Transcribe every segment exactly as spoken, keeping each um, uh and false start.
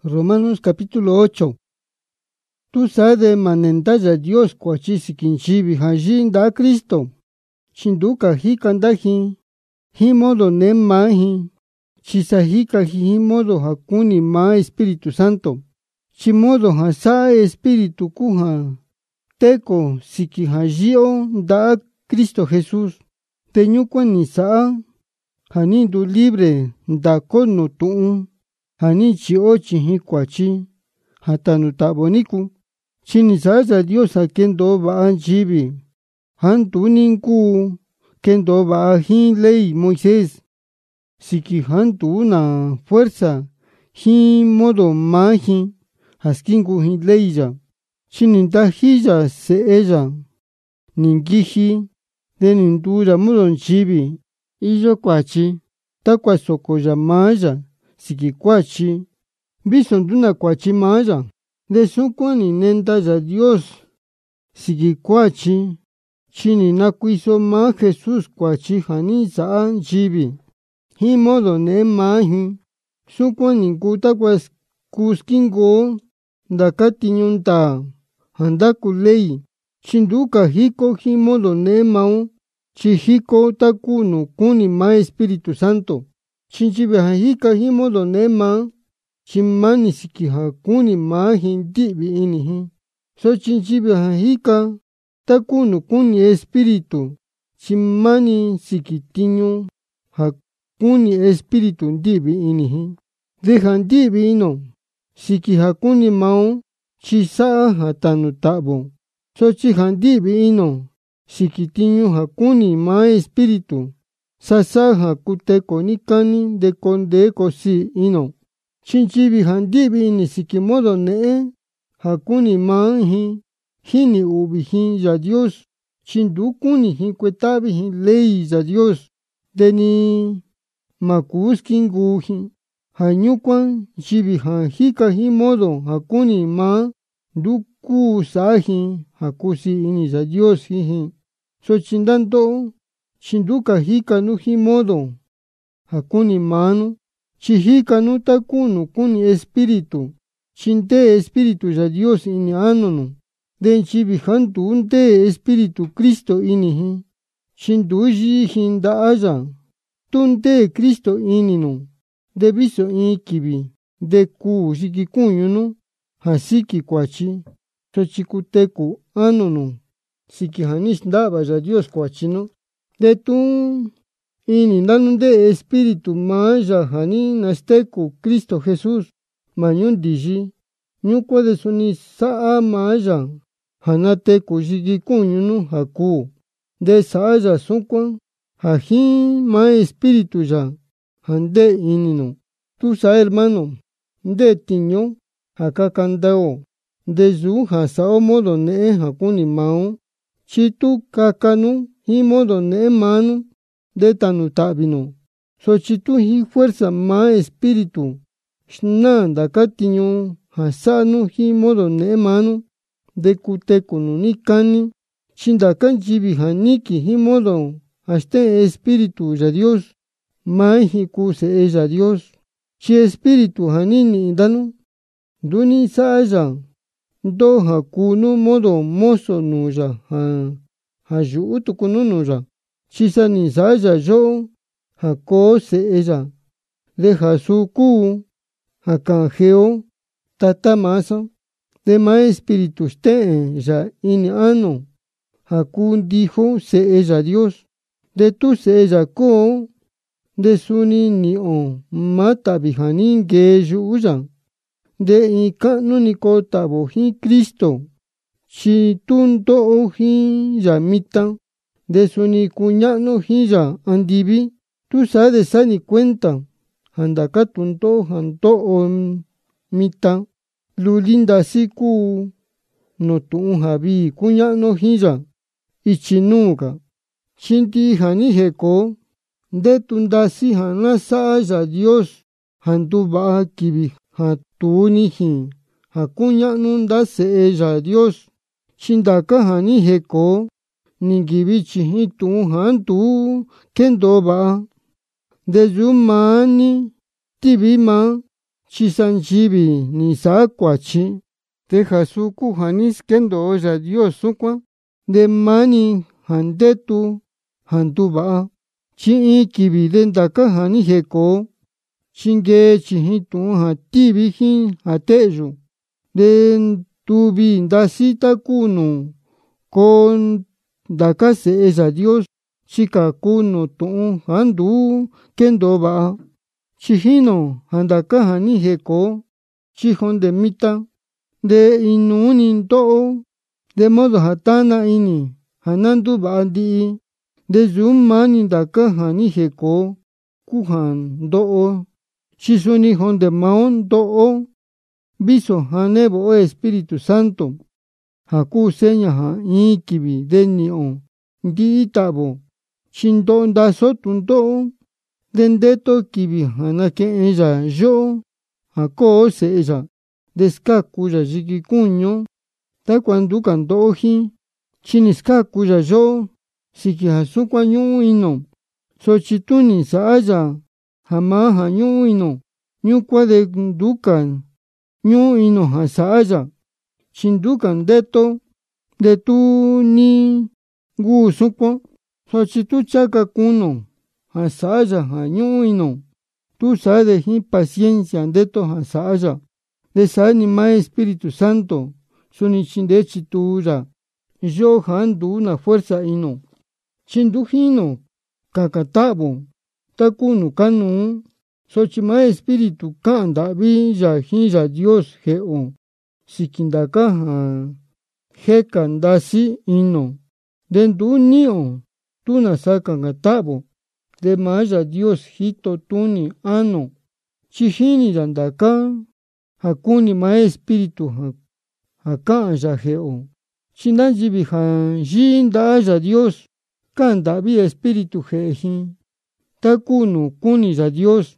Romanos capítulo ocho. Tú sabes manentalla Dios cuachisi quinchibi hajin da Cristo. Chinduka hi kandahi. Hi modo ne mahi. Chisahika hi modo hakuni ma Espíritu Santo. Chimodo hasa Espíritu kuha. Teko siki hajio da Cristo Jesús. Teñukwa ni saa. Hanindu libre da kono tuun. Hani chi ochi hi kwachi. Hatanu taboniku. Chini sasa Dios a kendo ba chibi. Hantu ninku. Kendo ba hi ley Moisés. Siki hantu na fuerza. Hi modo mahi. Haskinku hi ley ya. Chini da hija se ella. Ningihi. De nindura mudon chibi. Iyo kwachi. Takwa soko ya maya. Siki kwachi. Bison duna kwachi maya. De sukwani nenda ya Dios. Siki kwachi. Chini na kuiso ma Jesús kwachi hani saa chibi. Hi modo ne mahi. Sukwani kutakwa kuskingo. Dakati nyunta. Handaku lei. Chinduka hiko hi modo ne mao. Chihiko takunu kuni ma Espíritu Santo. Chinchibe hika hi modo ne ma. Chimani siki hakuni ma hindibi inihi. So chinchibe hika takunu kuni Espíritu. Chimani siki tiño hakuni Espíritu ndibi inihi. Dejan dibi ino. Siki hakuni mao. Chisaa hatanu tabo. So chihandibi ino. Sikitiño hakuni ma Espíritu. Sasa hakuteko nikani de kondeko si ino. Chinchibi handibi ini sikimodo ne. Hakuni ma hi. Hini ubi hi ya Dios. Chindukuni hi kwetabi hi ley ya Dios. Deni makuskin guhi. Hanyukwan chibi hika hi modo hakuni ma. Duku sahi hakusi ini ya Dios hihi. So chindando chinduka hika nu hi modo hakuni manu. Chihika nu takunu kuni Espíritu. Chinte Espíritu ya Dios ini anono. Den chibi hantu unte Espíritu Cristo inihi. Chinduji hinda aya. Tunte Cristo ininu. Debiso ikibi. De ku shikikuñu nu. Hasiki kwachi. Chochikuteku anono. Siki hanis ndaba ya Dios kwachino. De tu ini nanunde Espíritu maya hani nasteku Cristo Jesús. Mañun diji. Nyukwa de suni saa maya. Hanateku shikikuñunu haku. De saya sunkwan. Haji ma Espíritu ya. Hande inino. Tu sa hermano. De tiño. Hakakandao. De zu hasao modo ne hakuni mao. Chitu kakanu hi modo ne manu. De tanu tabino. So chitu hi fuerza ma Espíritu. Shna dakatiño hasanu hi modo ne manu. De kutekunu nikani. Chindakan chibi haniki hi modo. Hasta Espíritu ya Dios. Ma hi kuse ella Dios. Chi Espíritu hanini danu. Duni saya. Do hakunu modo mozo nuja. Ha. Haju utukunu nuja. Chisa ni saya yo. Hako se ella. De hasuku. Hakanjeo. Tata masa. De ma Espíritu ste ya ini ano. Hakun dijo se ella Dios. De tu se ella ko. De suni ni o. Mata bihanin geju uya. De ikanu ni kotabo hi Cristo. Si tunto o hi yamita. De suni kuñano hi ya andibi. Tu sabes sani cuenta. Handaka tunto hanto o mita. Lulinda siku. No tu habi kuñano hi ya. Ichinuga. Chinti hani heko. De tundasi hanasa ya Dios. Hantu ba kibi. Hatunihi. Hakunya nunda se ella Dios. Shindaka hani heko. Ningibichi hitu hantu. Kendo ba. De yumani. Tibima. chi san nchivi ni saa kuachi te jasuku jani skendo Yahweh Dios sukuan de mani jandetu jantuva'a chi in kivi de ndaka jani jeko chingue chijin tu'un ja tivi jin ja te'yu de tuvi ndasi takunu ko ndaka se'e Yahweh Dios chikaku nu tu'un ja ndu kendo va'a chijino ja ndaka jani jeko chi jonde mita de inuni nto'o de modo ja tana ini ja nanduva'a ndi'i de yumani ndaka jani jeko ku ja ndo'o chi suni jonde mao ndo'o viso ja nevo'o Espíritu Santo ja kuu seña ja in kivi de ni'o ndi'i ta'vo chi ndo'o ndaso tundo'o de ndeto kivi ja nake'en ya yo'o ja koo se'e ya de skaku ya yiki kuñu takua nduka ndo'o jin chi ni skaku ya yo'o siki ja sukuan ñu'u ino sochi tuni sa'a ya ja maa ja ñu'u ino ñukuan de nduka ñu'u ino ja sa'a ya chi nduka ndeto de tu ni ngu sukuan sochi tu chaka kuno ja sa'a ya ja ñu'u ino tu sa'a de jin paciencia ndeto ja sa'a ya de sa'a ni maa Espíritu Santo suni chindee chitu ya yo ja ndu na fuerza ino chi ndu jino kaka ta'vo takunu kanu sochi maa Espíritu ka'an nda'vi ya jin Yahweh Dios je'o siki ndaka ja jeka ndasi ino de ndu ni'o tu na saka nga ta'vo de maa Yahweh Dios jito tuni ano chi jini ya ndaka ja kuni maa Espíritu ja ja ka'an ya je'o chi nda nchivi ja yii nda'a Yahweh Dios ka'an nda'vi Espíritu je'e jin takunu kuni Yahweh Dios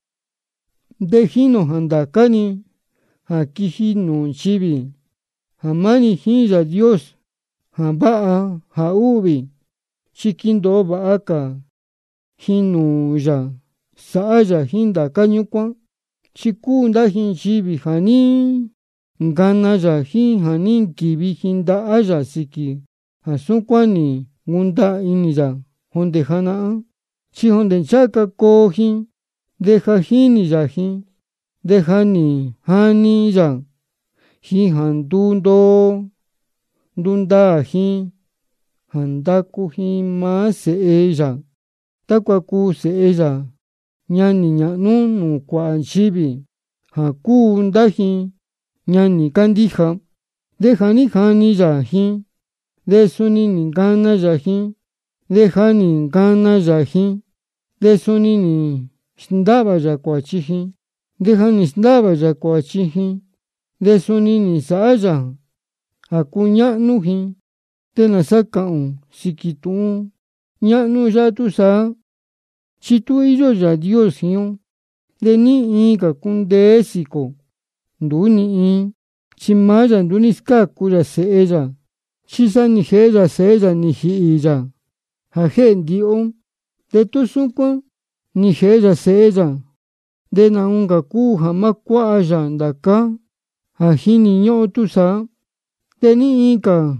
de jino ja ndaka ni ja kiji nuu nchivi ja mani jin Yahweh Dios ja va'a ja uvi chi kindoo va'a ka jin nuu ya sa'a ya jin ndaka ñukuan chi kuu nda jin nchivi ja ni ngana ya jin ja ni nkivi jin nda'a ya siki ja sukuan ni ngunda ini ya jonde jana'a chi jonde nchaka koo jin de ja jini ya jin de ja ni jani ya jin ja ndu ndoo ndu ndaa jin ja ndaku jin maa se'e ya takua kuu se'e ya ñani ña'nu nuu kua'a nchivi ja kuu nda jin ñani kandija de ja ni jani ya jin de suni ni ngana ya jin de ja ni ngana ya jin de suni ni xndava ya kuachi jin de ja ni xndava ya kuachi jin de suni ni sa'a ya ja kuña'nu jin te na saka'un siki tu'un ña'nu ya tu saa chi tu iyo Yahweh Dios jiun de ni in ka kundee siko ndu ni in chi maa ya ndu ni skaku ya se'e ya chi sa ni jee ya se'e ya ni ji'i ya ja je'e ndi'o de tu sukuan ni jee ya se'e ya de na unka kuu ja ma kua'a ya ndaka ja jini ño'o tu saa de ni in ka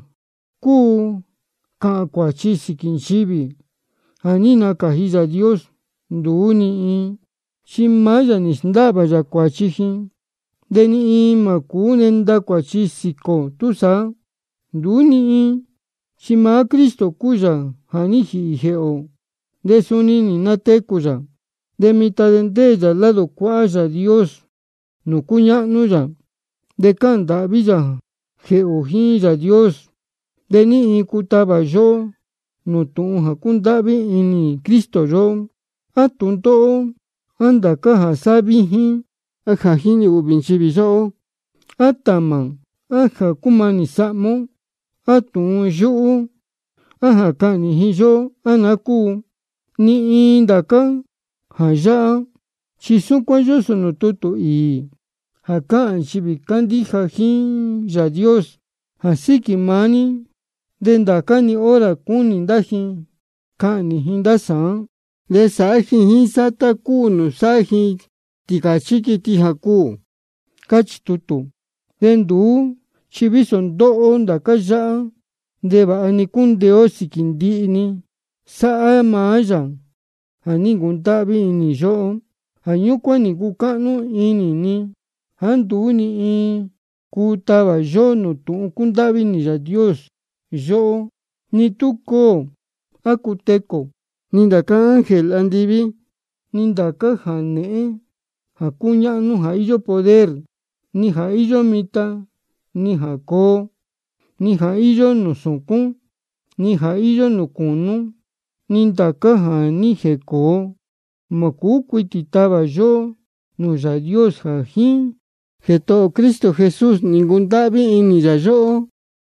kuu ka'an kuachi siki nchivi ja ni nakaji Yahweh Dios ndu ni in chi maa ya ni xndava ya kuachi jin de ni in ma kuu nenda kuachi siko tu saa ndu ni in chi maa Cristo kuu ya ja ni ji'i je'o de suni ni nateku ya de mita de ndee ya lado kua'a Yahweh Dios nu kuña'nu ya de ka'an nda'vi ya je'o jin Yahweh Dios de ni in kutava yo nu tu'un ja kunda'vi ini Cristo yo a tundo'o a ndaka ja savi jin a ja jini uvi nchivi yo'o a tama a ja kumani sa'mo a tu'un yu'u a ja ka'ni jin yo a na kuu ni in ndaka ja ya'a chi sukuan yoso nu tutu ii ja ka'an nchivi kandija jin Yahweh Dios ja siki mani de ndaka ni ora kuni nda jin ka'ni jin nda sa'an de sa'a jin jin sata kuu nu sa'a jin tikachi kiti jaku kachi tutu dendu chiviso ndo'o ndaka ya'a ndeva'a ni kundeo siki ndi'ini sa'a maa ya ja ni nkundavi ini yo'o ja ñukuan ni kuka'nu ini ni ja ntuu ni in kuu tava yo'o nuu tu'un kundavi ini Yao Dios yo'o ni tu koo a kuteko ni ndaka ángel andivi ni ndaka jane'e ja kuña'nu ja iyo poder ni ja iyo mita ni ja koo ni ja iyo nuu sukun ni ja iyo nuu kunu ni ndaka ja ni jekoo ma kuu kuiti tava yo'o nuu Yao Dios ja jin Jito'o Cristo Jesús ni nkunda'vi ini ya yo'o